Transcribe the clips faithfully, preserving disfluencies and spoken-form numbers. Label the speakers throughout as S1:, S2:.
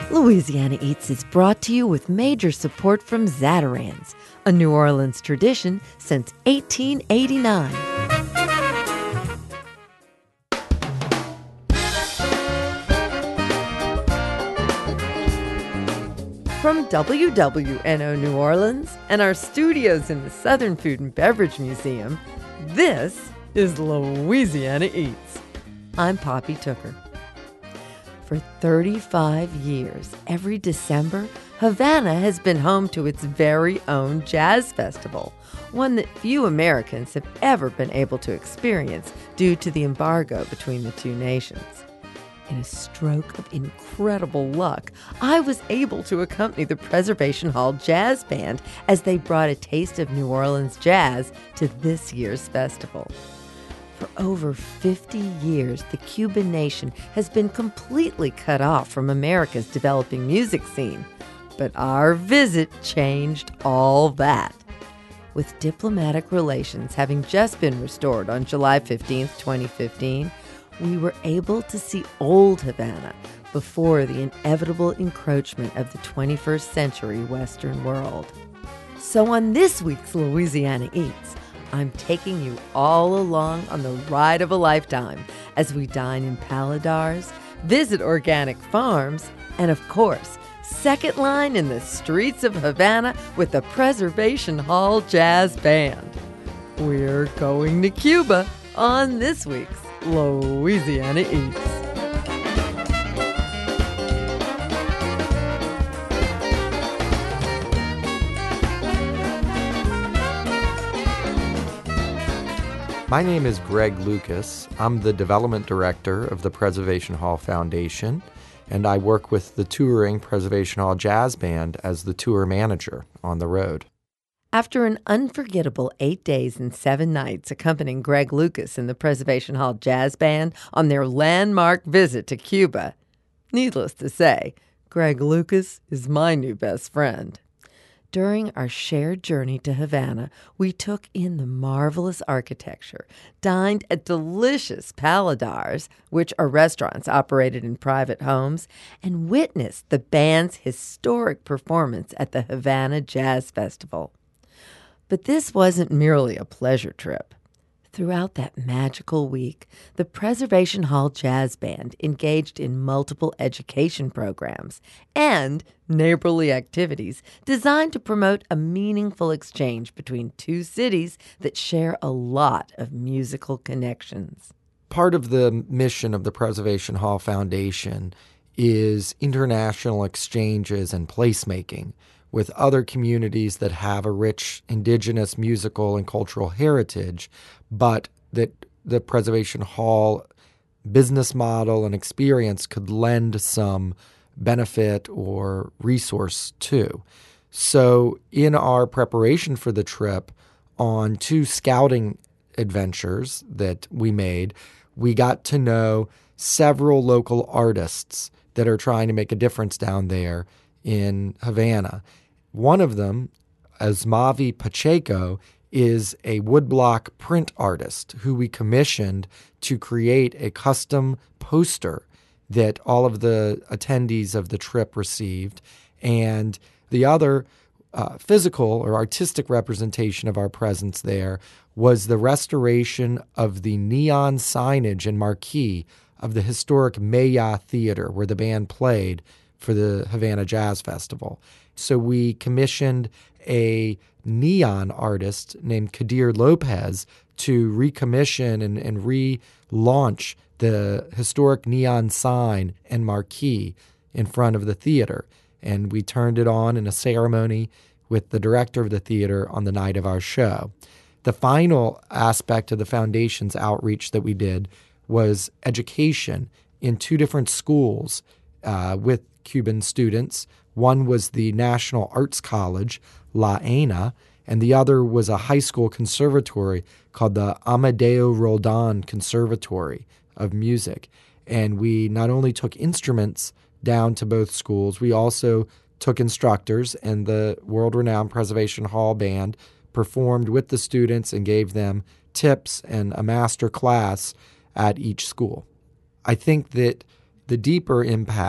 S1: Louisiana Eats is brought to you with major support from Zatarain's, a New Orleans tradition since eighteen eighty-nine. From W W N O New Orleans and our studios in the Southern Food and Beverage Museum, this is Louisiana Eats. I'm Poppy Tooker. For thirty-five years, every December, Havana has been home to its very own jazz festival, one that few Americans have ever been able to experience due to the embargo between the two nations. In a stroke of incredible luck, I was able to accompany the Preservation Hall Jazz Band as they brought a taste of New Orleans jazz to this year's festival. For over fifty years, the Cuban nation has been completely cut off from America's developing music scene. But our visit changed all that. With diplomatic relations having just been restored on July fifteenth, twenty fifteen, we were able to see old Havana before the inevitable encroachment of the twenty-first century Western world. So on this week's Louisiana Eats, I'm taking you all along on the ride of a lifetime as we dine in paladars, visit organic farms, and of course, second line in the streets of Havana with the Preservation Hall Jazz Band. We're going to Cuba on this week's Louisiana Eats.
S2: My name is Greg Lucas. I'm the Development Director of the Preservation Hall Foundation, and I work with the touring Preservation Hall Jazz Band as the tour manager on the road.
S1: After an unforgettable eight days and seven nights accompanying Greg Lucas and the Preservation Hall Jazz Band on their landmark visit to Cuba, needless to say, Greg Lucas is my new best friend. During our shared journey to Havana, we took in the marvelous architecture, dined at delicious paladars, which are restaurants operated in private homes, and witnessed the band's historic performance at the Havana Jazz Festival. But this wasn't merely a pleasure trip. Throughout that magical week, the Preservation Hall Jazz Band engaged in multiple education programs and neighborly activities designed to promote a meaningful exchange between two cities that share a lot of musical connections.
S2: Part of the mission of the Preservation Hall Foundation is international exchanges and placemaking with other communities that have a rich indigenous musical and cultural heritage, but that the Preservation Hall business model and experience could lend some benefit or resource to. So in our preparation for the trip, on two scouting adventures that we made, we got to know several local artists that are trying to make a difference down there in Havana. One of them, Asmavi Pacheco, is a woodblock print artist who we commissioned to create a custom poster that all of the attendees of the trip received. And the other uh, physical or artistic representation of our presence there was the restoration of the neon signage and marquee of the historic Maya Theater where the band played for the Havana Jazz Festival. So we commissioned a neon artist named Kadir Lopez to recommission and, and relaunch the historic neon sign and marquee in front of the theater. And we turned it on in a ceremony with the director of the theater on the night of our show. The final aspect of the foundation's outreach that we did was education in two different schools uh, with Cuban students. One was the National Arts College, La ENA, and the other was a high school conservatory called the Amadeo Roldan Conservatory of Music. And we not only took instruments down to both schools, we also took instructors, and the world-renowned Preservation Hall Band performed with the students and gave them tips and a master class at each school. I think that the deeper impact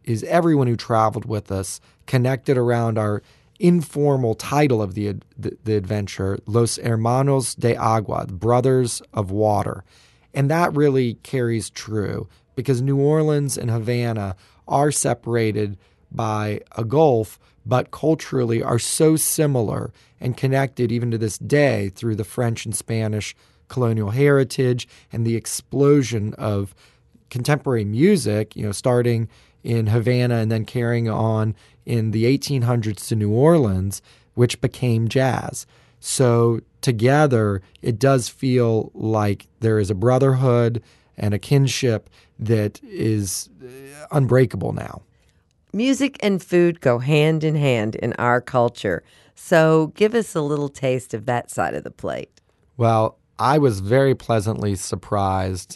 S2: is everyone who traveled with us connected around our informal title of the, the, the adventure, Los Hermanos de Agua, the Brothers of Water. And that really carries true because New Orleans and Havana are separated by a gulf, but culturally are so similar and connected even to this day through the French and Spanish colonial heritage and the explosion of contemporary music, you know, starting in Havana and then carrying on in the eighteen hundreds to New Orleans, which became jazz. So together, it does feel like there is a brotherhood and a kinship that is unbreakable now.
S1: Music and food go hand in hand in our culture. So give us a little taste of that side of the plate.
S2: Well, I was very pleasantly surprised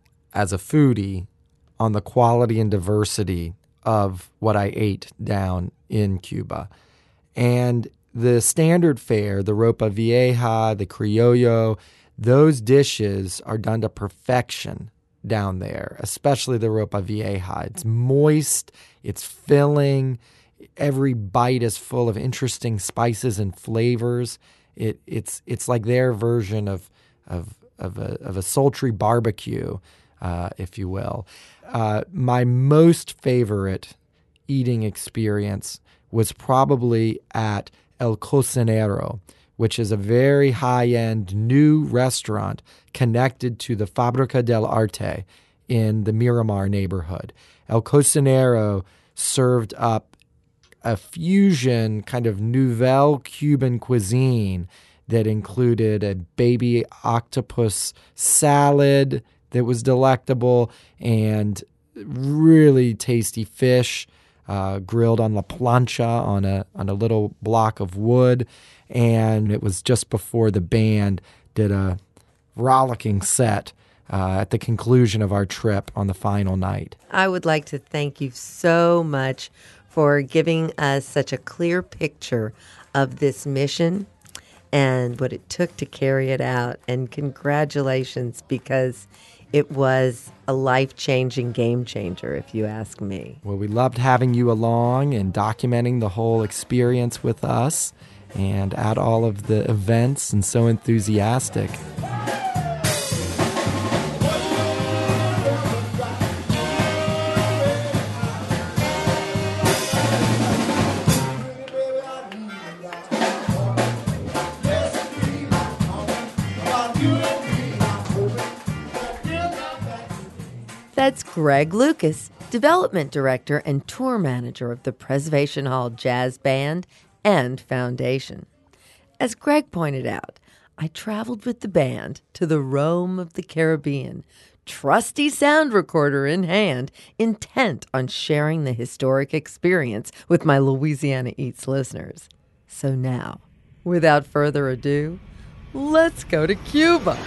S2: as a foodie on the quality and diversity of what I ate down in Cuba. And the standard fare, the ropa vieja, the criollo, those dishes are done to perfection down there, especially the ropa vieja. It's moist, it's filling, every bite is full of interesting spices and flavors. It, it's it's like their version of of of a, of a sultry barbecue, uh, if you will. Uh, my most favorite eating experience was probably at El Cocinero, which is a very high-end new restaurant connected to the Fábrica del Arte in the Miramar neighborhood. El Cocinero served up a fusion kind of nouvelle Cuban cuisine that included a baby octopus salad that was delectable and really tasty fish uh, grilled on la plancha on a on a little block of wood. And it was just before the band did a rollicking set uh, at the conclusion of our trip on the final night.
S1: I would like to thank you so much for giving us such a clear picture of this mission and what it took to carry it out. And congratulations, because it was a life-changing game changer, if you ask me.
S2: Well, we loved having you along and documenting the whole experience with us and at all of the events, and so enthusiastic.
S1: That's Greg Lucas, Development Director and Tour Manager of the Preservation Hall Jazz Band and Foundation. As Greg pointed out, I traveled with the band to the Rome of the Caribbean, trusty sound recorder in hand, intent on sharing the historic experience with my Louisiana Eats listeners. So now, without further ado, let's go to Cuba.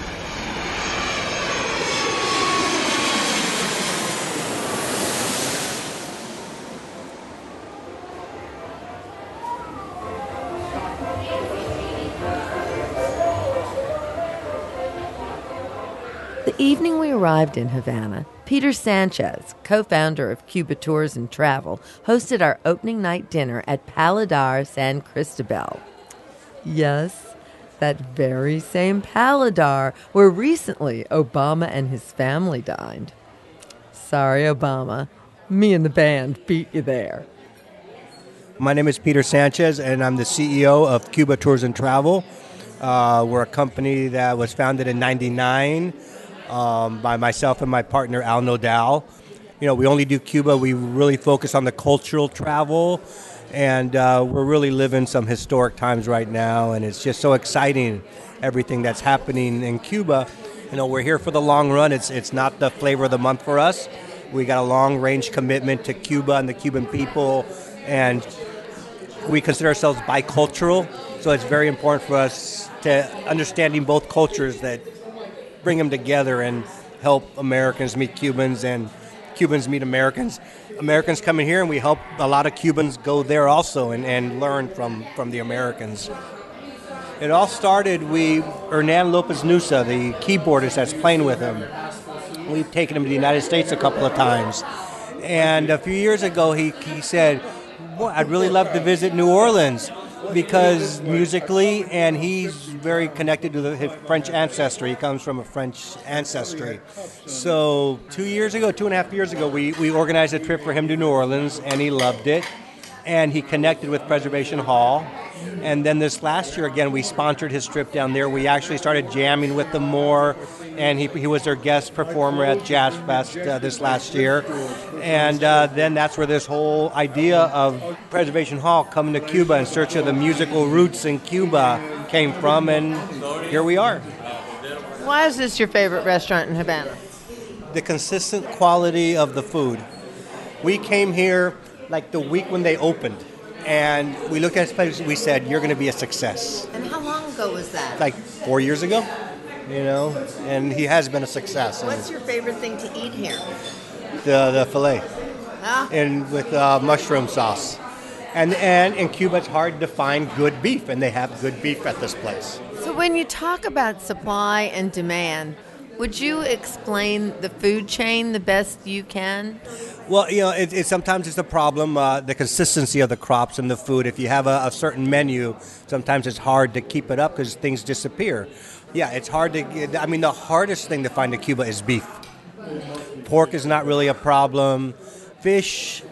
S1: The evening we arrived in Havana, Peter Sanchez, co-founder of Cuba Tours and Travel, hosted our opening night dinner at Paladar San Cristobal. Yes, that very same Paladar where recently Obama and his family dined. Sorry, Obama. Me and the band beat you there.
S3: My name is Peter Sanchez, and I'm the C E O of Cuba Tours and Travel. Uh, we're a company that was founded in ninety-nine. Um, by myself and my partner, Al Nodal. You know, we only do Cuba. We really focus on the cultural travel, and uh, we're really living some historic times right now, and it's just so exciting, everything that's happening in Cuba. You know, we're here for the long run. It's it's not the flavor of the month for us. We got a long-range commitment to Cuba and the Cuban people, and we consider ourselves bicultural, so it's very important for us to understanding both cultures, that bring them together and help Americans meet Cubans and Cubans meet Americans. Americans come in here and we help a lot of Cubans go there also and, and learn from, from the Americans. It all started, we, Hernan Lopez Nusa, the keyboardist that's playing with him, we've taken him to the United States a couple of times. And a few years ago, he, he said, boy, I'd really love to visit New Orleans because musically, and he's very connected to the, his French ancestry. He comes from a French ancestry. So two years ago, two and a half years ago, we, we organized a trip for him to New Orleans, and he loved it. And he connected with Preservation Hall. And then this last year, again, we sponsored his trip down there. We actually started jamming with them more, and he, he was their guest performer at Jazz Fest uh, this last year. And uh, then that's where this whole idea of Preservation Hall coming to Cuba in search of the musical roots in Cuba came from, and here we are.
S1: Why is this your favorite restaurant in Havana?
S3: The consistent quality of the food. We came here like the week when they opened. And we looked at this place, we said, you're going to be a success.
S1: And how long ago was that?
S3: Like four years ago, you know, and he has been a success.
S1: What's your favorite thing to eat here?
S3: The the filet,
S1: Ah.
S3: and with uh, mushroom sauce. And, and in Cuba, it's hard to find good beef, and they have good beef at this place.
S1: So when you talk about supply and demand, would you explain the food chain the best you can?
S3: Well, you know, it, it sometimes it's a problem, uh, the consistency of the crops and the food. If you have a, a certain menu, sometimes it's hard to keep it up because things disappear. Yeah, it's hard to get, I mean, the hardest thing to find in Cuba is beef. Pork is not really a problem. Fish,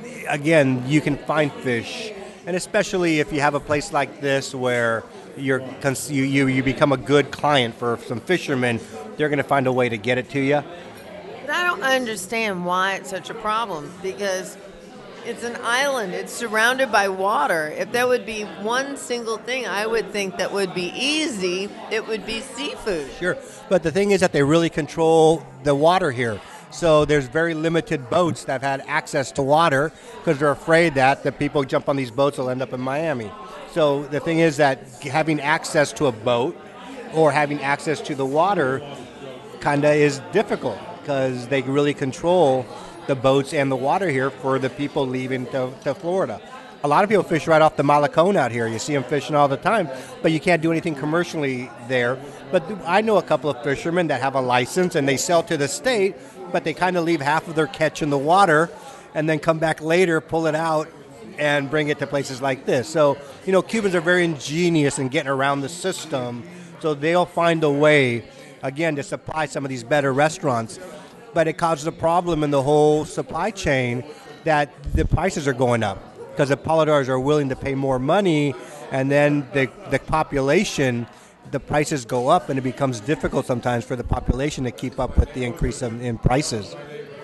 S3: again, you can find fish. And especially if you have a place like this where you're, you, you, you become a good client for some fishermen, they're going to find a way to get it to you.
S1: But I don't understand why it's such a problem, because it's an island. It's surrounded by water. If there would be one single thing I would think that would be easy, it would be seafood.
S3: Sure. But the thing is that they really control the water here. So there's very limited boats that have had access to water because they're afraid that the people who jump on these boats will end up in Miami. So the thing is that having access to a boat or having access to the water kind of is difficult because they really control the boats and the water here for the people leaving to, to Florida. A lot of people fish right off the Malecón out here. You see them fishing all the time, but you can't do anything commercially there. But I know a couple of fishermen that have a license and they sell to the state, but they kind of leave half of their catch in the water and then come back later, pull it out, and bring it to places like this. So, you know, Cubans are very ingenious in getting around the system, so they'll find a way, again, to supply some of these better restaurants. But it causes a problem in the whole supply chain that the prices are going up because the Paladars are willing to pay more money, and then the, the population, the prices go up, and it becomes difficult sometimes for the population to keep up with the increase of, in prices.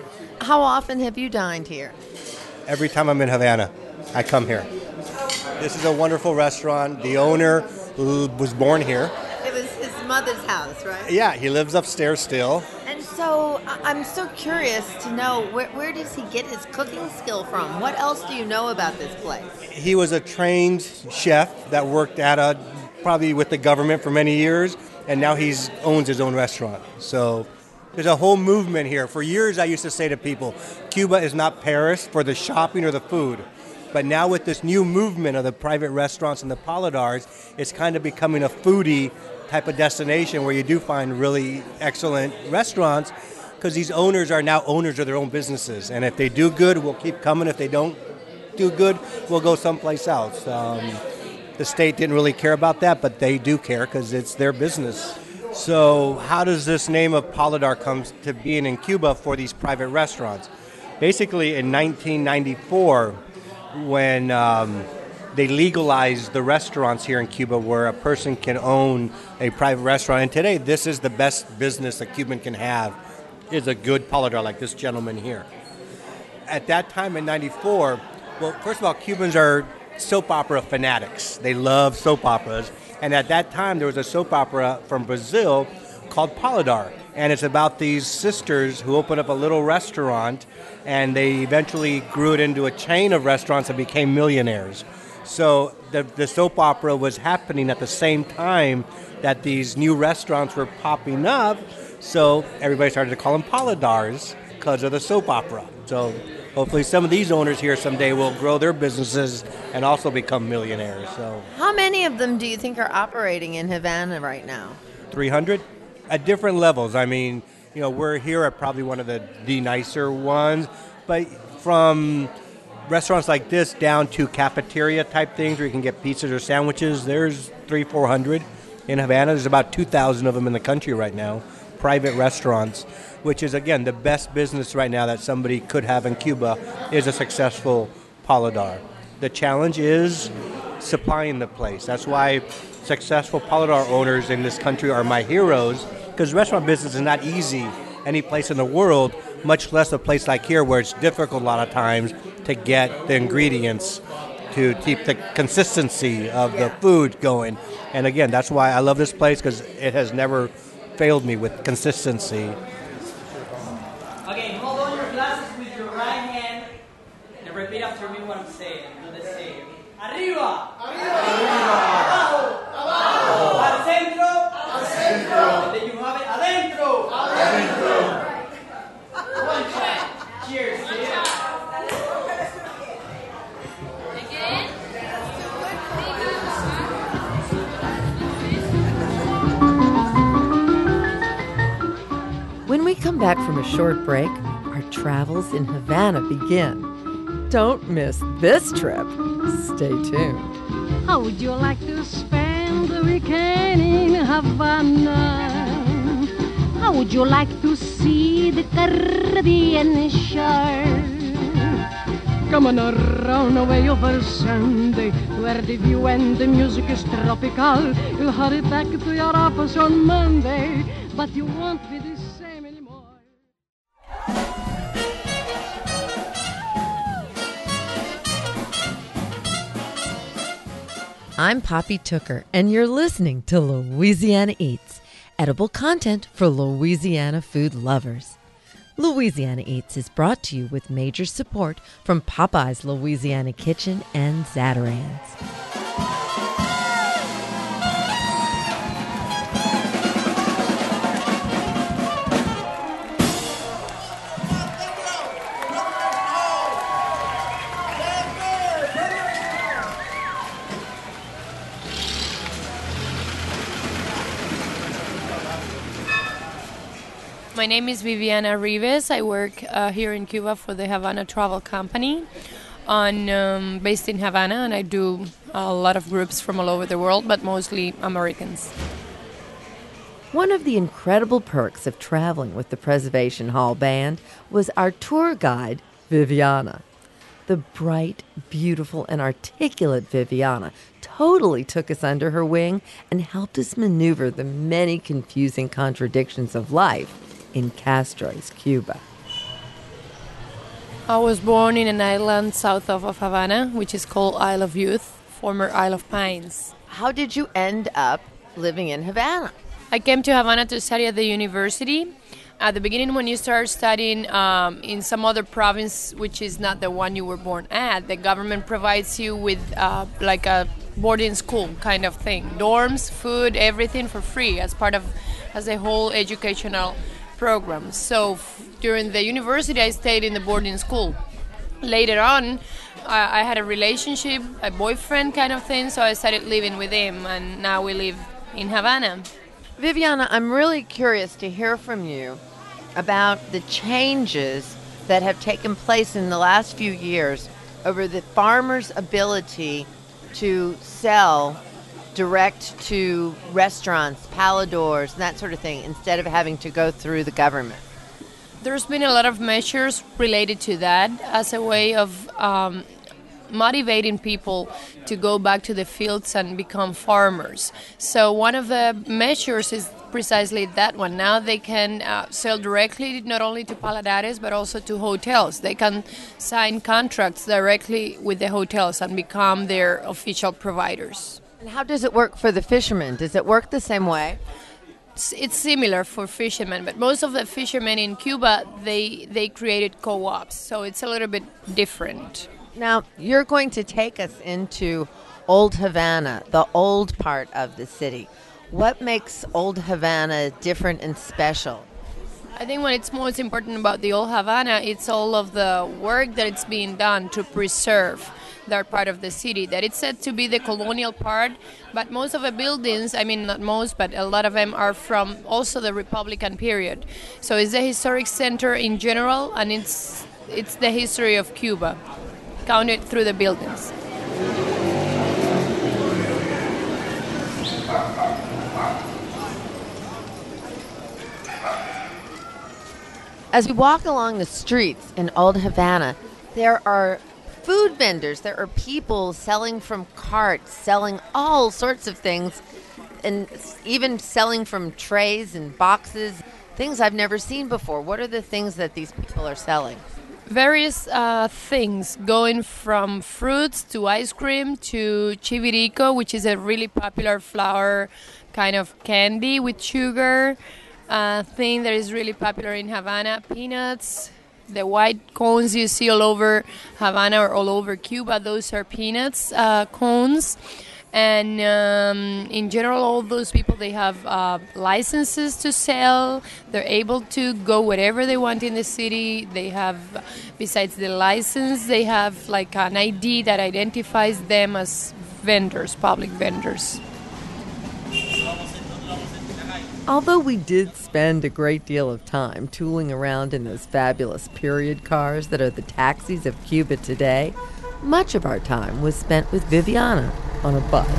S1: How often have you dined here?
S3: Every time I'm in Havana, I come here. This is a wonderful restaurant. The owner was born here.
S1: It was his mother's house, right?
S3: Yeah, he lives upstairs still.
S1: And so I- I'm so curious to know, where, where does he get his cooking skill from? What else do you know about this place?
S3: He was a trained chef that worked at a, probably with the government for many years, and now he owns his own restaurant. So there's a whole movement here. For years I used to say to people, Cuba is not Paris for the shopping or the food. But now with this new movement of the private restaurants and the Paladars, it's kind of becoming a foodie type of destination where you do find really excellent restaurants because these owners are now owners of their own businesses. And if they do good, we'll keep coming. If they don't do good, we'll go someplace else. Um, the state didn't really care about that, but they do care because it's their business. So how does this name of Paladar come to being in Cuba for these private restaurants? Basically, in nineteen ninety-four, when um, they legalized the restaurants here in Cuba where a person can own a private restaurant. And today, this is the best business a Cuban can have, is a good Paladar like this gentleman here. At that time in ninety-four, well, first of all, Cubans are soap opera fanatics. They love soap operas. And at that time, there was a soap opera from Brazil called Paladar. And it's about these sisters who opened up a little restaurant, and they eventually grew it into a chain of restaurants and became millionaires. So the, the soap opera was happening at the same time that these new restaurants were popping up. So everybody started to call them Paladars because of the soap opera. So hopefully some of these owners here someday will grow their businesses and also become millionaires. So
S1: How many of them do you think are operating in Havana right now?
S3: three hundred at different levels. I mean, you know, we're here at probably one of the, the nicer ones, But from restaurants like this down to cafeteria type things where you can get pizzas or sandwiches, there's three, four hundred in Havana. There's about two thousand of them in the country right now, private restaurants, which is, again, the best business right now that somebody could have in Cuba is a successful paladar. The challenge is supplying the place. That's why successful paladar owners in this country are my heroes, because restaurant business is not easy any place in the world, much less a place like here where it's difficult a lot of times to get the ingredients to keep the consistency of the food going. And again, that's why I love this place, because it has never failed me with consistency.
S4: Okay, hold on your glasses with your right hand and repeat after me what I'm saying. Do the same. Arriba! Arriba! Abajo! Abajo! Al centro! Al centro! And then you have it adentro! Adentro! One shot. Cheers.
S1: When we come back from a short break, our travels in Havana begin. Don't miss this trip. Stay tuned.
S5: How would you like to spend the weekend in Havana? How would you like to see the Caribbean shore? Come on around away over Sunday, where the view and the music is tropical. You'll hurry back to your office on Monday, but you won't be the same anymore.
S1: I'm Poppy Tooker, and you're listening to Louisiana Eats, edible content for Louisiana food lovers. Louisiana Eats is brought to you with major support from Popeye's Louisiana Kitchen and Zatarain's.
S6: My name is Viviana Rives. I work uh, here in Cuba for the Havana Travel Company, on, um, based in Havana, and I do a lot of groups from all over the world, but mostly Americans.
S1: One of the incredible perks of traveling with the Preservation Hall Band was our tour guide, Viviana. The bright, beautiful, and articulate Viviana totally took us under her wing and helped us maneuver the many confusing contradictions of life in Castro's Cuba.
S6: I was born in an island south of Havana, which is called Isle of Youth, former Isle of Pines.
S1: How did you end up living in Havana?
S6: I came to Havana to study at the university. At the beginning, when you start studying um, in some other province, which is not the one you were born at, the government provides you with uh, like a boarding school kind of thing. Dorms, food, everything for free as part of, as a whole educational program. So f- during the university, I stayed in the boarding school. Later on, I, I had a relationship, a boyfriend kind of thing, so I started living with him, and now we live in Havana.
S1: Viviana, I'm really curious to hear from you about the changes that have taken place in the last few years over the farmers' ability to sell direct to restaurants, paladors, and that sort of thing, instead of having to go through the government.
S6: There's been a lot of measures related to that as a way of um, motivating people to go back to the fields and become farmers. So one of the measures is precisely that one. Now they can uh, sell directly not only to paladares but also to hotels. They can sign contracts directly with the hotels and become their official providers.
S1: And how does it work for the fishermen? Does it work the same way?
S6: It's, it's similar for fishermen, but most of the fishermen in Cuba, they, they created co-ops, so it's a little bit different.
S1: Now, you're going to take us into Old Havana, the old part of the city. What makes Old Havana different and special?
S6: I think what it's most important about the Old Havana, it's all of the work that it's being done to preserve that part of the city, that it's said to be the colonial part, but most of the buildings, I mean not most, but a lot of them are from also the Republican period. So it's a historic center in general, and it's it's the history of Cuba, counted through the buildings.
S1: As we walk along the streets in Old Havana, there are food vendors. There are people selling from carts, selling all sorts of things, and even selling from trays and boxes, things I've never seen before. What are the things that these people are selling?
S6: Various uh, things, going from fruits to ice cream to chivirico, which is a really popular flour kind of candy with sugar. Uh, thing that is really popular in Havana, peanuts. The white cones you see all over Havana or all over Cuba, those are peanuts uh, cones. And um, in general, all those people, they have uh, licenses to sell. They're able to go wherever they want in the city. They have, besides the license, they have like an I D that identifies them as vendors, public vendors.
S1: Although we did spend a great deal of time tooling around in those fabulous period cars that are the taxis of Cuba today, much of our time was spent with Viviana on a bus.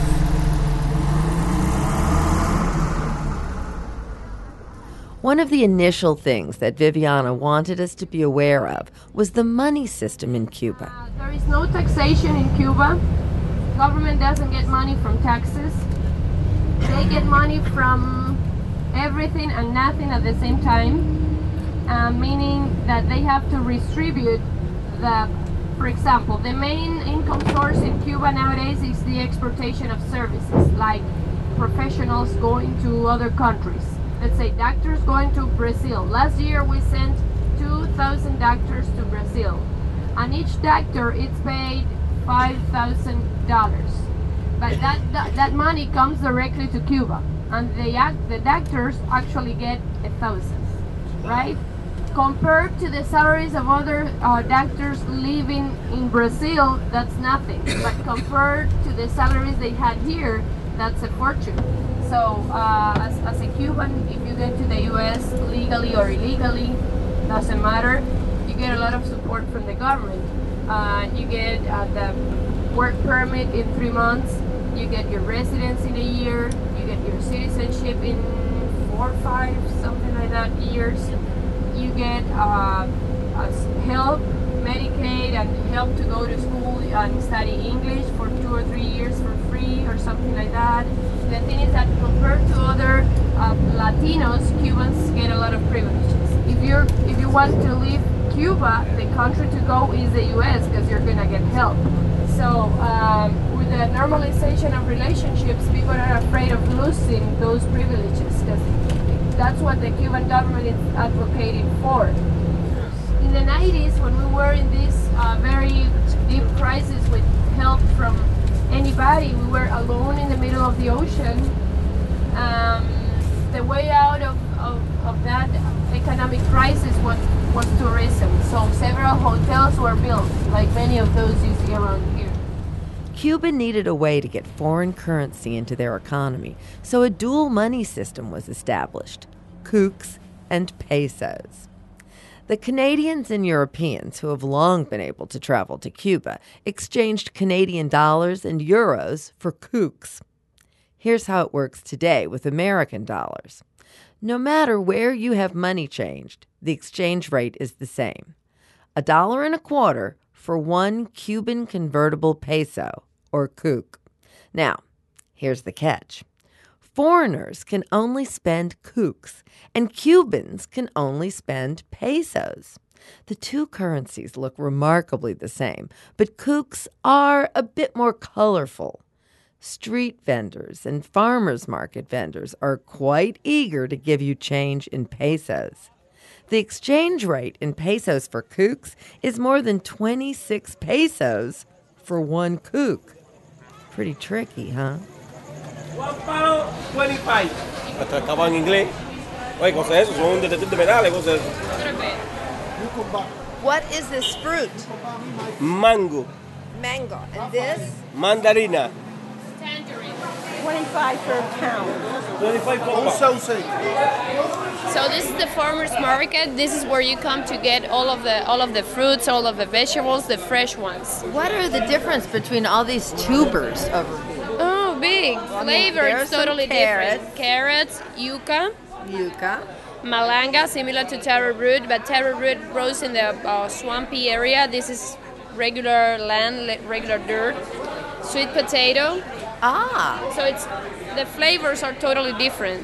S1: One of the initial things that Viviana wanted us to be aware of was the money system in Cuba.
S6: Uh, there is no taxation in Cuba. Government doesn't get money from taxes. They get money from everything and nothing at the same time, uh, meaning that they have to redistribute the, for example, the main income source in Cuba nowadays is the exportation of services, like professionals going to other countries. Let's say doctors going to Brazil. Last year we sent two thousand doctors to Brazil, and each doctor is paid five thousand dollars. But that, that, that money comes directly to Cuba. And the, the doctors actually get a thousand, right? Compared to the salaries of other uh, doctors living in Brazil, that's nothing. But compared to the salaries they had here, that's a fortune. So uh, as, as a Cuban, if you get to the U S legally or illegally, doesn't matter, you get a lot of support from the government. Uh, you get uh, the work permit in three months, you get your residence in a year, you get your citizenship in four, five, something like that years. You get uh, help, Medicaid, and help to go to school and study English for two or three years for free or something like that. The thing is that compared to other uh, Latinos, Cubans get a lot of privileges. If you're if you want to leave Cuba, the country to go is the U S because you're gonna get help. So um, with the normalization of relationships, people are afraid of losing those privileges because that's what the Cuban government is advocating for. In the nineties, when we were in this uh, very deep crisis with help from anybody, we were alone in the middle of the ocean. Um, the way out of, of, of that economic crisis was, was tourism. So several hotels were built, like many of those you see around here.
S1: Cuba needed a way to get foreign currency into their economy, so a dual money system was established, cucs and pesos. The Canadians and Europeans, who have long been able to travel to Cuba, exchanged Canadian dollars and euros for cucs. Here's how it works today with American dollars. No matter where you have money changed, the exchange rate is the same. A dollar and a quarter for one Cuban convertible peso, or cuc. Now, here's the catch. Foreigners can only spend cucs, and Cubans can only spend pesos. The two currencies look remarkably the same, but cucs are a bit more colorful. Street vendors and farmers market vendors are quite eager to give you change in pesos. The exchange rate in pesos for cucs is more than twenty-six pesos for one cuc. Pretty tricky, huh?
S7: One pound, twenty-five. Hasta acabado en inglés. Oye, cosas eso, son detectives penales, cosas eso.
S1: What is this fruit?
S7: Mango.
S1: Mango. And this?
S7: Mandarina.
S6: Tangerine.
S8: twenty-five per pound.
S7: twenty-five per pound.
S8: Also say.
S6: So this is the farmers market. This is where you come to get all of the all of the fruits, all of the vegetables, the fresh ones.
S1: What are the difference between all these tubers over here?
S6: Oh, big flavor!
S1: there's
S6: It's totally
S1: some carrots.
S6: different. Carrots, yuca,
S1: Yuca.
S6: malanga, similar to taro root, but taro root grows in the uh, swampy area. This is regular land, le- regular dirt. Sweet potato.
S1: Ah.
S6: So it's the flavors are totally different.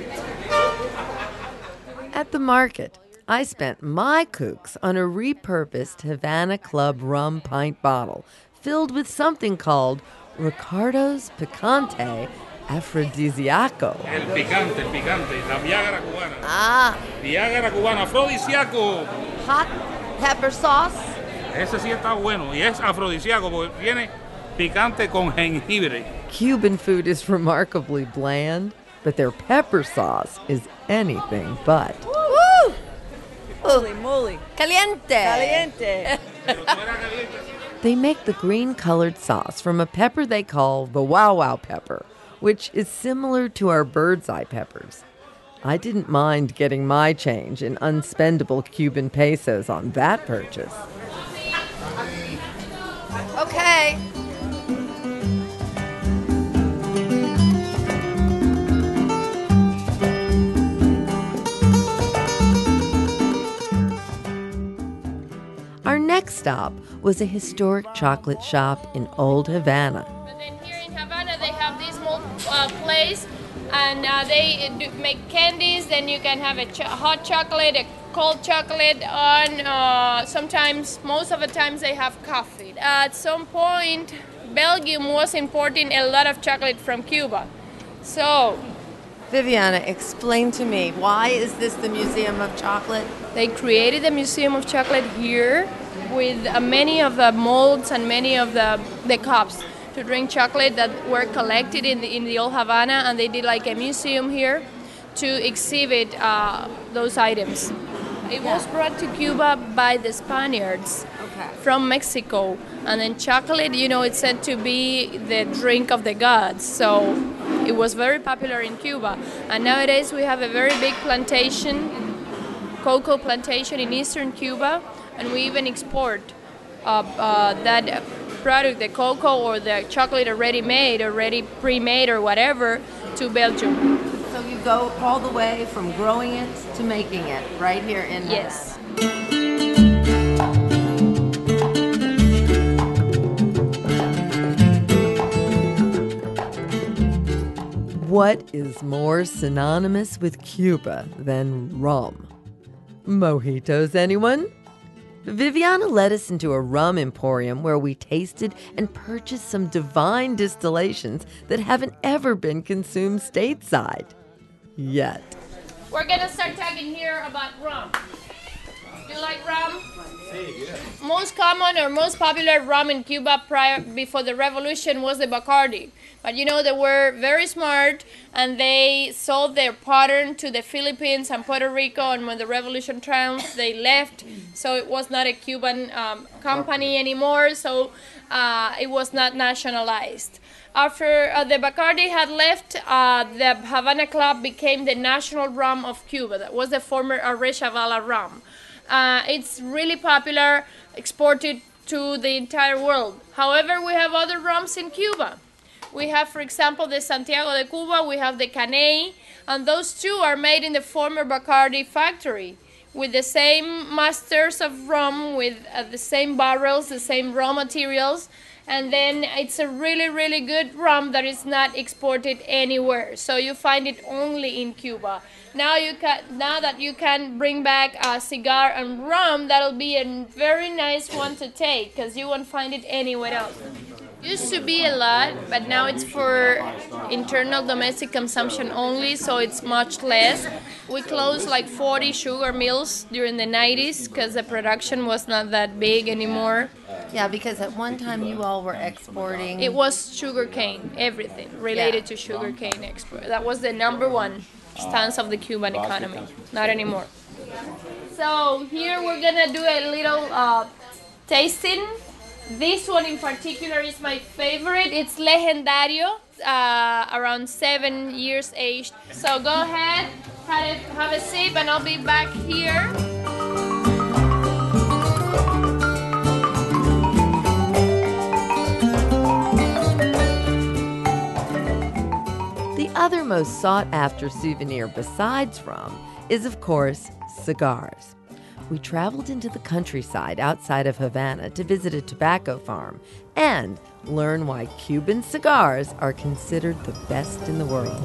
S1: At the market, I spent my kooks on a repurposed Havana Club rum pint bottle filled with something called Ricardo's Picante Afrodisiaco.
S8: El picante, el picante, la Viagra cubana.
S1: Ah,
S8: Viagra cubana, afrodisíaco.
S1: hot pepper sauce.
S8: Ese sí está bueno y es afrodisíaco porque tiene picante con jengibre.
S1: Cuban food is remarkably bland, but their pepper sauce is anything but.
S9: Woo! Holy moly.
S1: Caliente!
S9: Caliente.
S1: They make the green-colored sauce from a pepper they call the wow wow pepper, which is similar to our bird's eye peppers. I didn't mind getting my change in unspendable Cuban pesos on that purchase.
S9: Okay.
S1: Our next stop was a historic chocolate shop in Old Havana.
S6: But then here in Havana, they have this small uh, place, and uh, they do make candies. Then you can have a ch- hot chocolate, a cold chocolate, and uh, sometimes, most of the times, they have coffee. At some point, Belgium was importing a lot of chocolate from Cuba. So
S9: Viviana, explain to me, why is this the Museum of Chocolate?
S6: they created the Museum of Chocolate here with uh, many of the molds and many of the, the cups to drink chocolate that were collected in the, in the old Havana, and they did like a museum here to exhibit uh, those items. It was brought to Cuba by the Spaniards
S9: Okay.
S6: from Mexico, and then chocolate, you know, it's said to be the drink of the gods, so it was very popular in Cuba. And nowadays we have a very big plantation, cocoa plantation in eastern Cuba, and we even export uh, uh, that product, the cocoa or the chocolate already made, already pre-made or whatever, to Belgium.
S9: So you go all the way from growing it to making it right here in Havana.
S6: Yes.
S1: What is more synonymous with Cuba than rum? Mojitos, anyone? Viviana led us into a rum emporium where we tasted and purchased some divine distillations that haven't ever been consumed stateside. Yet.
S6: We're gonna start talking here about rum. Do you like rum? Most common or most popular rum in Cuba prior before the revolution was the Bacardi. But you know, they were very smart and they sold their pattern to the Philippines and Puerto Rico, and when the revolution triumphed, they left. So it was not a Cuban um, company anymore, so uh, it was not nationalized. After uh, the Bacardi had left, uh, the Havana Club became the national rum of Cuba. That was the former Arechavala rum. Uh, it's really popular, exported to the entire world. However, we have other rums in Cuba. We have, for example, the Santiago de Cuba, we have the Caney, and those two are made in the former Bacardi factory with the same masters of rum, with uh, the same barrels, the same raw materials, and then it's a really, really good rum that is not exported anywhere. So you find it only in Cuba. Now you can, now that you can bring back a cigar and rum, that'll be a very nice one to take because you won't find it anywhere else. Used to be a lot, but now it's for internal domestic consumption only, so it's much less. We closed like forty sugar mills during the nineties because the production was not that big anymore.
S9: Yeah, because at one time you all were exporting.
S6: It was sugar cane, everything related
S9: Yeah.
S6: to sugar cane export. That was the number one stance of the Cuban economy. Not anymore. So here we're gonna do a little uh, tasting. This one in particular is my favorite. It's Legendario, uh, around seven years aged. So go ahead, have a, have a sip, and I'll be back here.
S1: The other most sought-after souvenir besides rum is, of course, cigars. We traveled into the countryside outside of Havana to visit a tobacco farm and learn why Cuban cigars are considered the best in the world.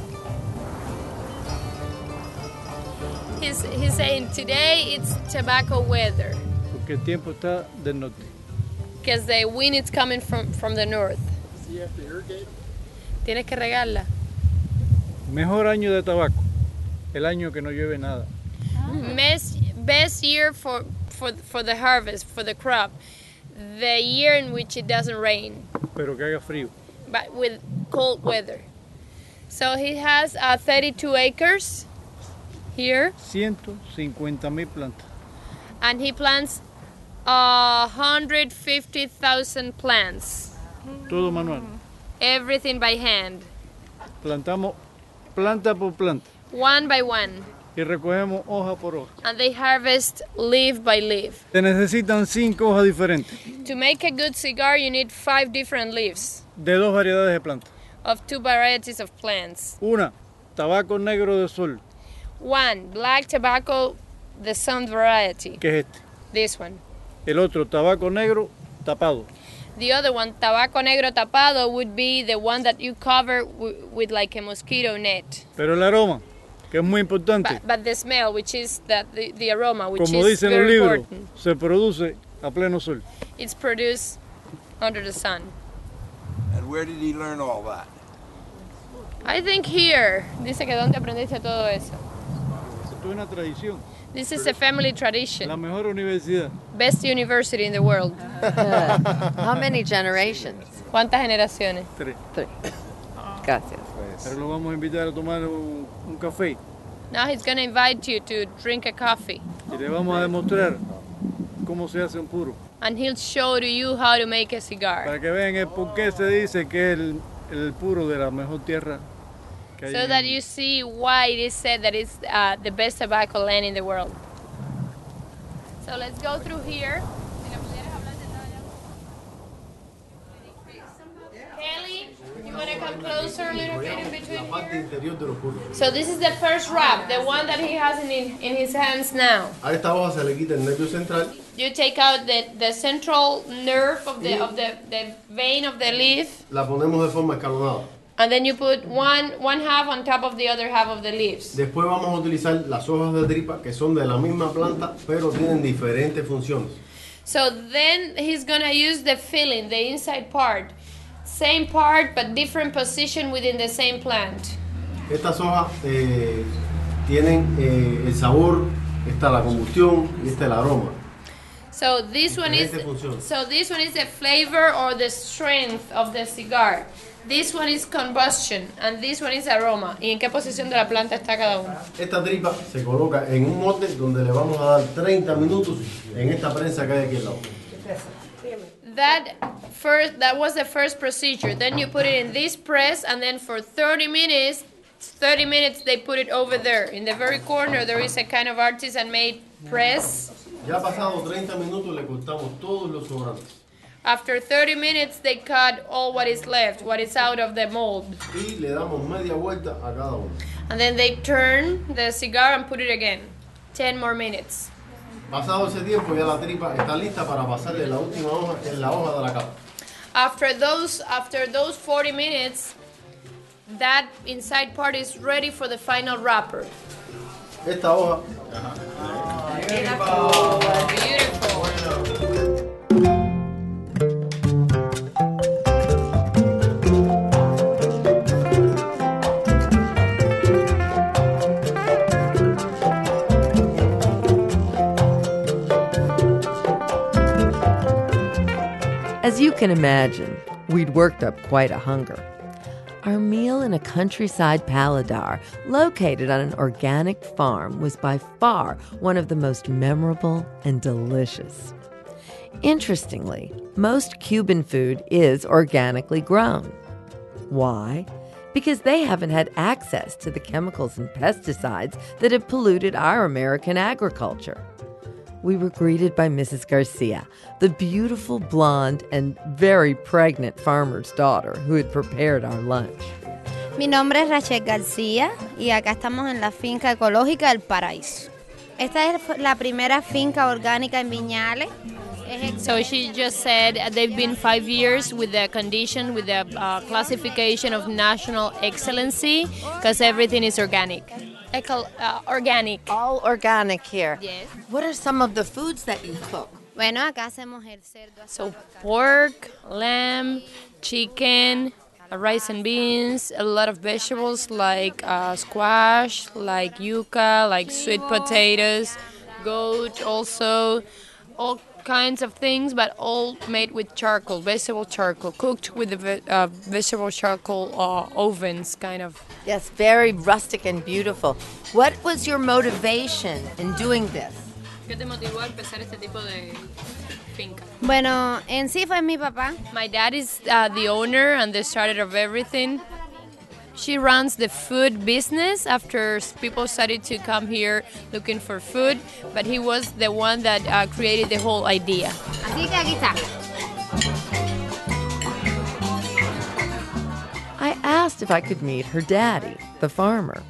S6: He's, he's saying today it's tobacco weather
S10: Porque el tiempo está del norte.
S6: because the wind is coming from, from the north.
S10: So you have to irrigate.
S6: Tienes que regarla.
S10: Mejor año de tabaco, el año que no llueve nada.
S6: Best, best year for, for, for the harvest, for the crop, the year in which it doesn't rain,
S10: Pero que haga frío.
S6: but with cold weather. So he has uh, thirty-two acres here,
S10: ciento cincuenta mil plantas.
S6: and he plants uh, one hundred fifty thousand plants,
S10: Todo manual.
S6: everything by hand,
S10: Plantamos planta por planta
S6: one by one,
S10: y recogemos hoja por hoja.
S6: and they harvest leaf by leaf.
S10: Se necesitan cinco hojas diferentes
S6: To make a good cigar, you need five different leaves
S10: de dos variedades de plantas.
S6: of two varieties of plants.
S10: Una, tabaco negro de sol,
S6: One, black tobacco, the sun variety,
S10: que es este.
S6: this one.
S10: El otro, tabaco negro tapado.
S6: The other one, tabaco negro tapado, would be the one that you cover w- with like a mosquito net.
S10: Pero el aroma, que es muy importante,
S6: But, but the smell, which is that the, the aroma, which
S10: como
S6: is
S10: dicen los
S6: very
S10: libros,
S6: important,
S10: se produce a pleno sol.
S6: it's produced under the sun.
S11: And where did he learn all that?
S6: I think here, dice que dónde aprendiste todo eso.
S10: Esto es una tradición.
S6: This is a family
S10: La
S6: tradition.
S10: mejor universidad.
S6: Best university in the world.
S9: How many generations?
S6: ¿Cuántas generaciones?
S10: Tres.
S9: Three. Gracias.
S10: Pero lo vamos a invitar a tomar un, un café
S6: Now he's going to invite you to drink a coffee,
S10: y le vamos a demostrar cómo se hace un puro.
S6: and he'll show to you how to make a cigar.
S10: Para que vean el por qué se dice que es el, el puro de la mejor tierra que hay.
S6: So
S10: en-
S6: that you see why it is said that it's uh, the best tobacco land in the world. So let's go through here. Kelly, you want to come closer a little bit in between here? So this is the first wrap, the one that he has in, in his hands now.
S12: A esta hoja se le quita el nervio central
S6: You take out the, the central nerve of the of the, the vein of the leaf,
S12: la ponemos de forma escalonada.
S6: and then you put one one half on top of the other half of the leaves.
S12: Después vamos a utilizar las hojas de tripa que son de la misma planta pero tienen diferentes funciones.
S6: So then he's gonna use the filling, the inside part, same part but different position within the same plant.
S12: Estas hojas eh, tienen eh, el sabor, esta la combustión y este el aroma.
S6: So this one is
S12: Diferentes funciones.
S6: so this one is the flavor or the strength of the cigar. This one is combustion and this one is aroma. ¿Y en qué posición de la planta está cada uno?
S12: Esta tripa se coloca en un molde donde le vamos a dar treinta minutos en esta prensa que hay aquí al lado.
S6: That first that was the first procedure. Then you put it in this press and then for thirty minutes thirty minutes they put it over there. In the very corner there is a kind of artisan made press.
S12: Ya pasado treinta minutos le cortamos todos los sobrantes
S6: After thirty minutes they cut all what is left, what is out of the mold.
S12: y le damos media vuelta a cada uno.
S6: And then they turn the cigar and put it again. ten more minutes.
S12: Pasado ese tiempo ya la tripa está lista para pasarle la última hoja, que es la hoja de la capa.
S6: After those after those forty minutes, that inside part is ready for the final wrapper.
S12: Esta hoja
S1: As you can imagine, we'd worked up quite a hunger. Our meal in a countryside paladar located on an organic farm was by far one of the most memorable and delicious. Interestingly, most Cuban food is organically grown. Why? because they haven't had access to the chemicals and pesticides that have polluted our American agriculture. We were greeted by Missus Garcia, the beautiful blonde and very pregnant farmer's daughter who had prepared our lunch.
S13: Mi nombre es Rachel García y acá estamos en la finca ecológica El Paraíso. Esta es la primera finca orgánica en Viñales.
S6: So she just said they've been five years with the condition, with the uh, classification of national excellency, because everything is organic. Eco, uh, organic.
S9: All organic here.
S6: Yes.
S9: What are some of the foods that you cook?
S13: Bueno, acá hacemos el cerdo.
S6: So pork, lamb, chicken, uh, rice and beans, a lot of vegetables like uh, squash, like yuca, like sweet potatoes, goat also, all kinds of things, but all made with charcoal, vegetable charcoal, cooked with the ve- uh, vegetable charcoal uh, ovens, kind of.
S9: Yes, very rustic and beautiful. What was your motivation in doing this?
S6: ¿Qué te motivó a empezar este tipo de finca?
S13: Bueno, en sí fue mi papá.
S6: My dad is uh, the owner and the starter of everything. She runs the food business after people started to come here looking for food, but he was the one that uh, created the whole idea.
S13: Así que aquí está.
S1: I asked if I could meet her daddy, the farmer.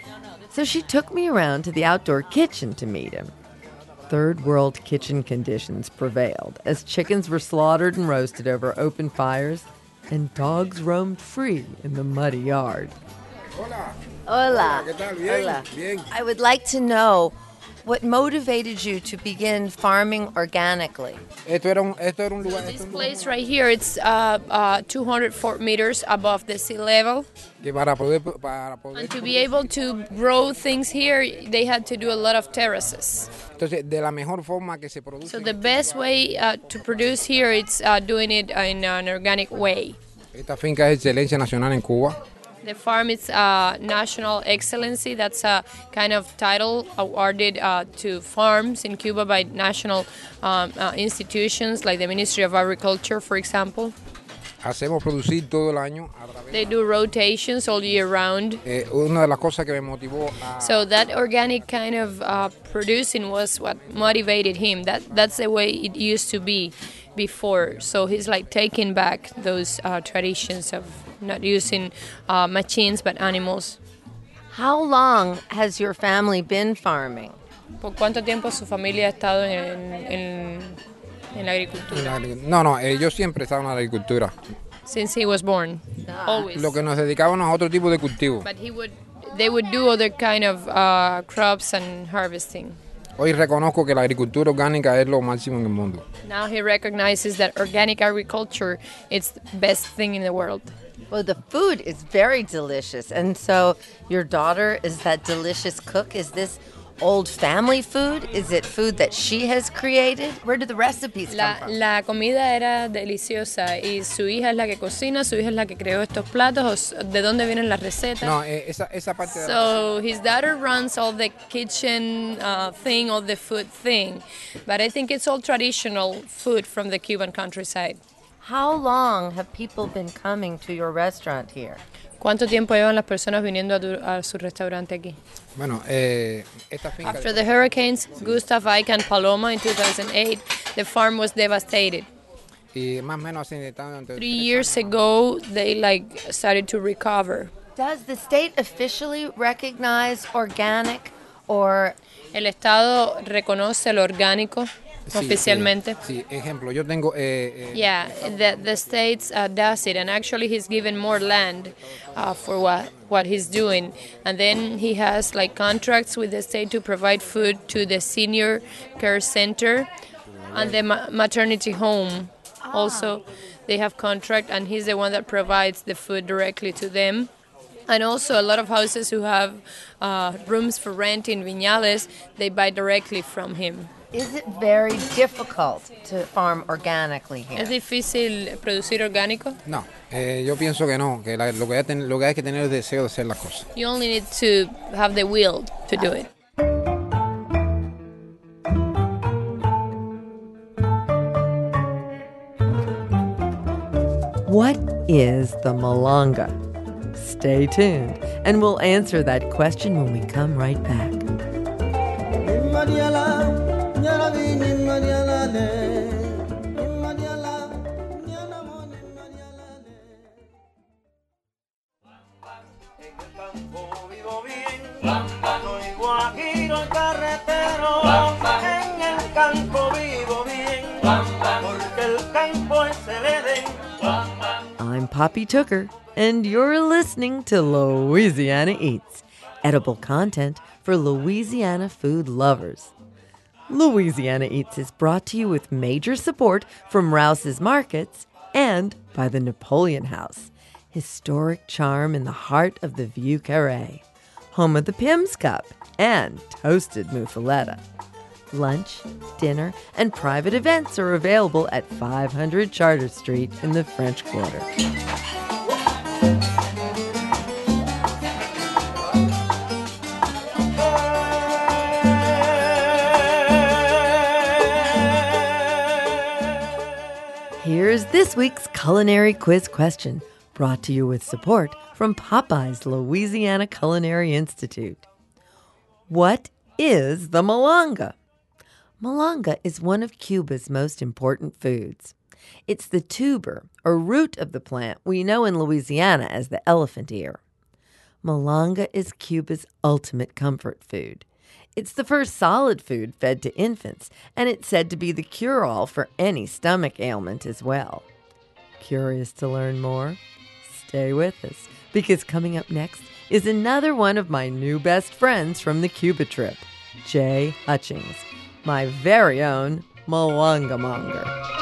S1: So she took me around to the outdoor kitchen to meet him. Third world kitchen conditions prevailed as chickens were slaughtered and roasted over open fires and dogs roamed free in the muddy yard.
S9: Hola.
S11: Hola, ¿qué tal? Bien,
S9: Hola.
S11: bien.
S9: I would like to know what motivated you to begin farming organically.
S11: Esto era un, esto era un lugar.
S6: This place right here, it's uh, uh, two hundred four meters above the sea level.
S11: Que para poder, para poder
S6: And to be able to grow things here, they had to do a lot of terraces.
S11: Entonces, de la mejor forma que se produce.
S6: So the best way uh, to produce here, it's uh, doing it in an organic way.
S11: Esta finca es excelencia nacional en Cuba.
S6: The farm is uh, National Excellency. That's a kind of title awarded uh, to farms in Cuba by national um, uh, institutions like the Ministry of Agriculture, for example.
S11: Hacemos producir todo el año.
S6: They do rotations all year round.
S11: Eh, una de las cosas que me motivó a...
S6: So that organic kind of uh, producing was what motivated him. That That's the way it used to be before. So he's like taking back those uh, traditions of not using uh, machines but animals.
S9: How long has your family been farming?
S6: ¿Por cuánto tiempo su familia ha estado en, en, en la agricultura?
S11: No, no, eh, yo siempre he estado en la agricultura.
S6: Since he was born, always.
S11: Lo que nos dedicábamos a otro tipo de cultivo.
S6: But he would, they would do other kind of uh, crops and harvesting.
S11: Hoy reconozco que la agricultura orgánica es lo máximo en el mundo.
S6: Now he recognizes that organic agriculture is the best thing in the world.
S9: Well, the food is very delicious. And so your daughter is that delicious cook. Is this old family food? Is it food that she has created? Where do the recipes come
S6: La,
S9: from?
S6: la comida era deliciosa y su hija es la que cocina, su hija es la que creó estos platos. ¿De dónde vienen las recetas?
S11: No, eh, esa, esa parte de
S6: So his daughter runs all the kitchen uh, thing, all the food thing. But I think it's all traditional food from the Cuban countryside.
S9: How long have people been coming to your restaurant here?
S6: ¿Cuánto tiempo llevan las personas viniendo a, tu, a su restaurante aquí?
S11: Bueno, eh, esta finca...
S6: After the hurricanes, Gustav, Ike, and Paloma in two thousand eight, the farm was devastated.
S11: Y más o menos así están entre
S6: Three years ago, they like started to recover.
S9: Does the state officially recognize organic or...
S6: El Estado reconoce lo orgánico
S11: Sí,
S6: oficialmente.
S11: Eh, sí, ejemplo, yo tengo... Eh, eh,
S6: Yeah, the, the state uh, does it, and actually he's given more land uh, for what, what he's doing. And then he has like contracts with the state to provide food to the senior care center and the ma- maternity home. Also, they have contract, and he's the one that provides the food directly to them. And also a lot of houses who have uh, rooms for rent in Viñales, they buy directly from him.
S9: Is it very difficult to farm organically here?
S6: ¿Es difícil producir orgánico?
S11: No, eh, yo pienso que no, que la, lo, que hay, ten, lo que hay que tener es deseo de hacer las cosas.
S6: You only need to have the will to do it.
S1: What is the malanga? Stay tuned, and we'll answer that question when we come right back. I'm Poppy Tooker, and you're listening to Louisiana Eats, edible content for Louisiana food lovers. Louisiana Eats is brought to you with major support from Rouse's Markets and by the Napoleon House, historic charm in the heart of the Vieux Carré, home of the Pimm's Cup and toasted muffaletta. Lunch, dinner, and private events are available at five hundred Charter Street in the French Quarter. Here's this week's culinary quiz question, brought to you with support from Popeye's Louisiana Culinary Institute. What is the malanga? Malanga is one of Cuba's most important foods. It's the tuber or root of the plant we know in Louisiana as the elephant ear. Malanga is Cuba's ultimate comfort food. It's the first solid food fed to infants, and it's said to be the cure-all for any stomach ailment as well. Curious to learn more? Stay with us, because coming up next is another one of my new best friends from the Cuba trip, Jay Hutchings, my very own malanga monger.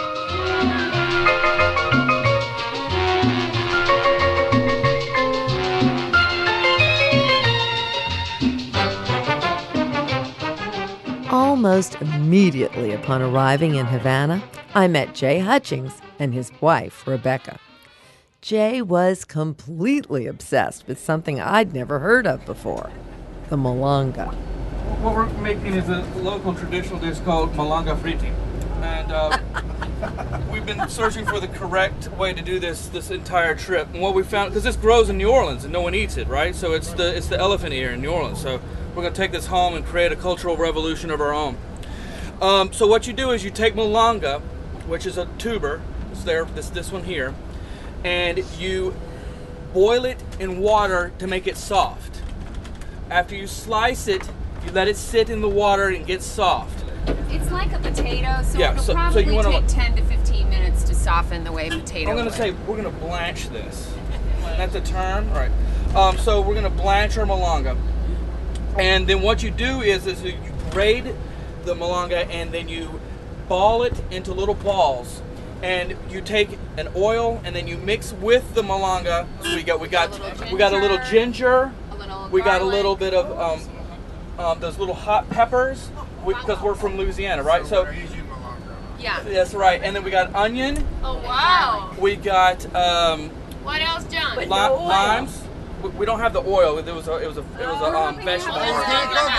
S1: Almost immediately upon arriving in Havana, I met Jay Hutchings and his wife, Rebecca. Jay was completely obsessed with something I'd never heard of before, the malanga.
S14: What we're making is a local traditional dish called malanga friti. And uh, we've been searching for the correct way to do this this entire trip. And what we found, because this grows in New Orleans and no one eats it, right? So it's the it's the elephant ear in New Orleans. So we're going to take this home and create a cultural revolution of our own. Um, so what you do is you take malanga, which is a tuber, it's there, this, this one here, and you boil it in water to make it soft. After you slice it, you let it sit in the water and get soft.
S15: It's like a potato, so
S14: yeah,
S15: it'll
S14: so,
S15: probably
S14: so you wanna,
S15: take ten to fifteen minutes to soften the way potato
S14: I'm going to
S15: would.
S14: say we're going to blanch this. That's a term? All right. Um, so we're going to blanch our malanga. And then what you do is, is you braid the malanga and then you ball it into little balls. And you take an oil and then you mix with the malanga. So we got we got we got a little ginger.
S15: A little
S14: we got a
S15: garlic.
S14: little bit of um, um, those little hot peppers because we, we're from Louisiana, right? So
S15: Yeah.
S14: that's right. And then we got onion.
S15: Oh, wow.
S14: We got um,
S15: What else, John?
S14: li- limes. We, we don't have the oil. It was a it was a it was a um, vegetable market.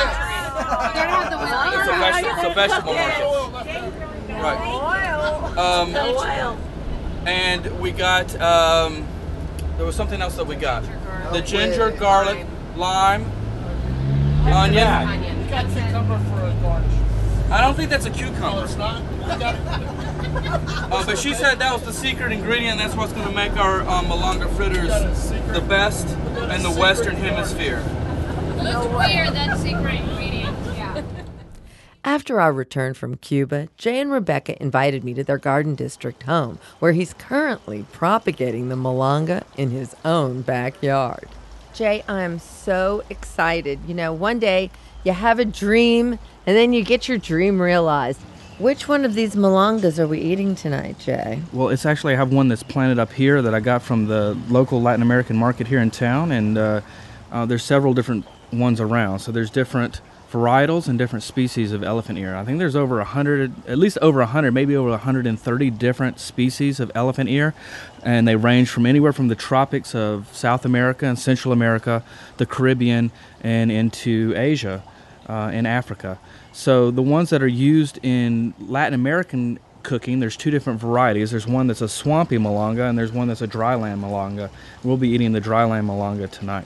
S14: It's a vegetable. It's a vegetable market. Right. Um, and we got, um, there was something else that we got. The ginger, garlic, lime, onion.
S8: You got cucumber for a garnish.
S14: I don't think that's a cucumber.
S8: No, it's not.
S14: Uh, but she said that was the secret ingredient. That's what's going to make our um, malanga fritters the best in the Western Hemisphere.
S15: Looks weird, that secret ingredient. Yeah.
S1: After our return from Cuba, Jay and Rebecca invited me to their Garden District home, where he's currently propagating the malanga in his own backyard. Jay, I'm so excited. You know, one day you have a dream, and then you get your dream realized. Which one of these malangas are we eating tonight, Jay?
S14: Well, it's actually, I have one that's planted up here that I got from the local Latin American market here in town, and uh, uh, there's several different ones around. So there's different varietals and different species of elephant ear. I think there's over a hundred, at least over a hundred, maybe over one hundred thirty different species of elephant ear, and they range from anywhere from the tropics of South America and Central America, the Caribbean, and into Asia uh, and Africa. So the ones that are used in Latin American cooking. There's two different varieties. There's one that's a swampy malanga, and there's one that's a dryland malanga. We'll be eating the dryland malanga tonight.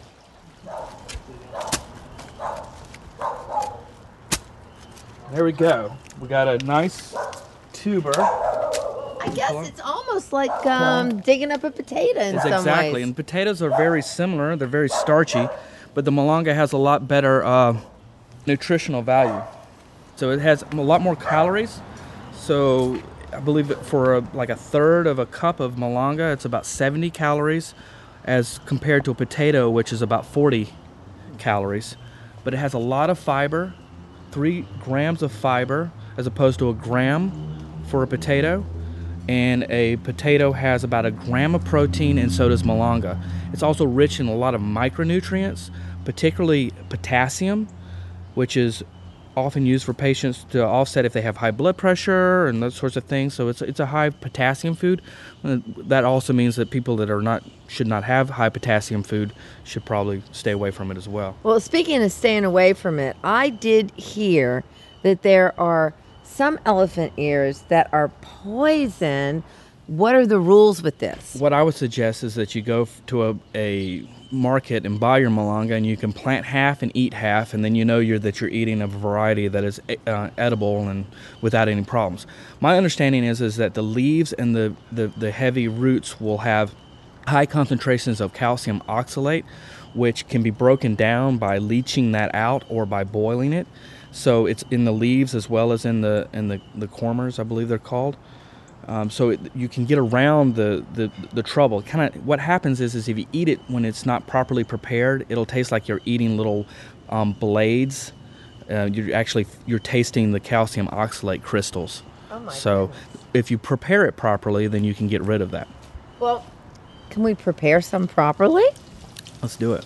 S14: There we go. We got a nice tuber.
S9: I guess it's almost like um, digging up a potato in
S14: It's
S9: some
S14: exactly,
S9: ways.
S14: and potatoes are very similar. They're very starchy, but the malanga has a lot better uh, nutritional value. So it has a lot more calories. So I believe that for a, like a third of a cup of malanga, it's about seventy calories, as compared to a potato, which is about forty calories. But it has a lot of fiber, three grams of fiber, as opposed to a gram for a potato. And a potato has about a gram of protein, and so does malanga. It's also rich in a lot of micronutrients, particularly potassium, which is often used for patients to offset if they have high blood pressure and those sorts of things. So it's it's a high potassium food. Uh, that also means that people that are not should not have high potassium food should probably stay away from it as well.
S9: Well, speaking of staying away from it, I did hear that there are some elephant ears that are poison. What are the rules with this?
S14: What I would suggest is that you go f- to a, a market and buy your malanga, and you can plant half and eat half, and then you know you're that you're eating a variety that is uh, edible and without any problems. My understanding is is that the leaves and the, the, the heavy roots will have high concentrations of calcium oxalate, which can be broken down by leaching that out or by boiling it. So it's in the leaves as well as in the in the, the cormers, I believe they're called. Um, so it, you can get around the, the, the trouble. Kind of what happens is is if you eat it when it's not properly prepared, it'll taste like you're eating little um, blades. Uh, you're actually you're tasting the calcium oxalate crystals.
S9: Oh my
S14: so
S9: goodness.
S14: If you prepare it properly, then you can get rid of that.
S9: Well, can we prepare some properly?
S14: Let's do it.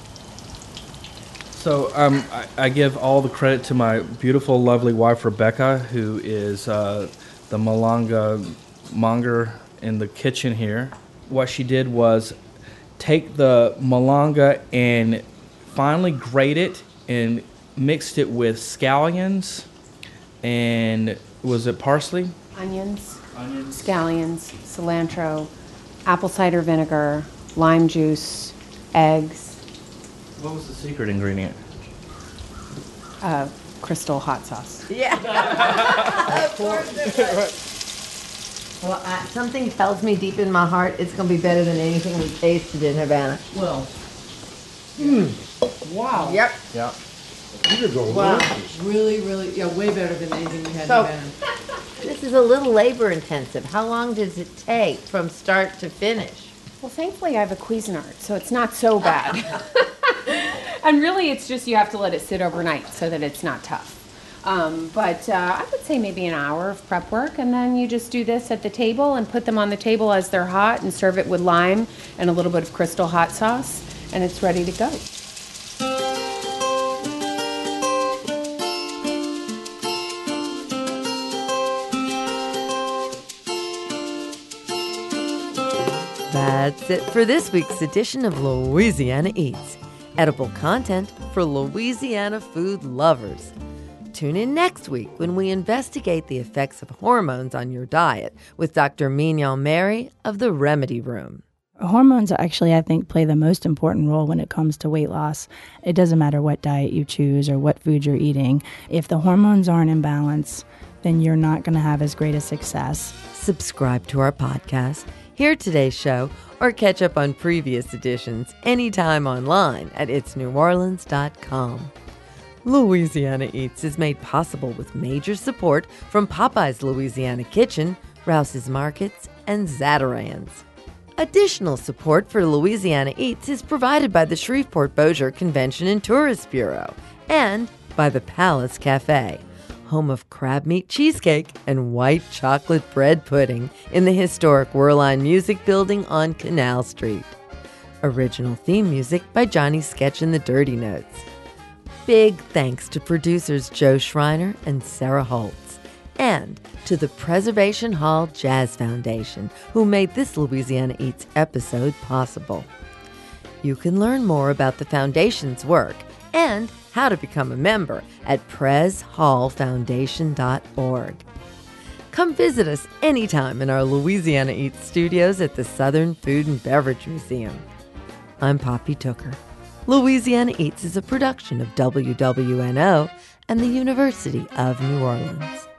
S14: So um, I, I give all the credit to my beautiful, lovely wife, Rebecca, who is uh, the malanga monger in the kitchen here. What she did was take the malanga and finally grate it and mixed it with scallions and, was it parsley?
S16: Onions, Onions. Scallions, cilantro, apple cider vinegar, lime juice, eggs.
S14: What was the secret ingredient?
S16: Uh, crystal hot sauce.
S9: Yeah. Of course it was. Well, I, something tells me deep in my heart it's going to be better than anything we tasted in Havana.
S17: Well.
S9: Mm.
S17: Wow.
S9: Yep.
S2: Yeah.
S17: Wow. Really, really, yeah, way better than anything we had
S9: So,
S17: in Havana.
S9: this is a little labor intensive. How long does it take from start to finish?
S16: Well, thankfully I have a Cuisinart, so it's not so bad. And really it's just you have to let it sit overnight so that it's not tough. Um, but uh, I would say maybe an hour of prep work, and then you just do this at the table and put them on the table as they're hot and serve it with lime and a little bit of crystal hot sauce, and it's ready to go.
S1: That's it for this week's edition of Louisiana Eats. Edible content for Louisiana food lovers. Tune in next week when we investigate the effects of hormones on your diet with Doctor Mignon Mary of the Remedy Room.
S18: Hormones actually, I think, play the most important role when it comes to weight loss. It doesn't matter what diet you choose or what food you're eating. If the hormones aren't in balance, then you're not going to have as great a success.
S1: Subscribe to our podcast, hear today's show, or catch up on previous editions anytime online at its new orleans dot com. Louisiana Eats is made possible with major support from Popeye's Louisiana Kitchen, Rouse's Markets, and Zatarain's. Additional support for Louisiana Eats is provided by the Shreveport-Bossier Convention and Tourist Bureau and by the Palace Cafe, home of crab meat cheesecake and white chocolate bread pudding in the historic Werline Music Building on Canal Street. Original theme music by Johnny Sketch and the Dirty Notes. Big thanks to producers Joe Schreiner and Sarah Holtz, and to the Preservation Hall Jazz Foundation, who made this Louisiana Eats episode possible. You can learn more about the Foundation's work and how to become a member at pres hall foundation dot org. Come visit us anytime in our Louisiana Eats studios at the Southern Food and Beverage Museum. I'm Poppy Tooker. Louisiana Eats is a production of W W N O and the University of New Orleans.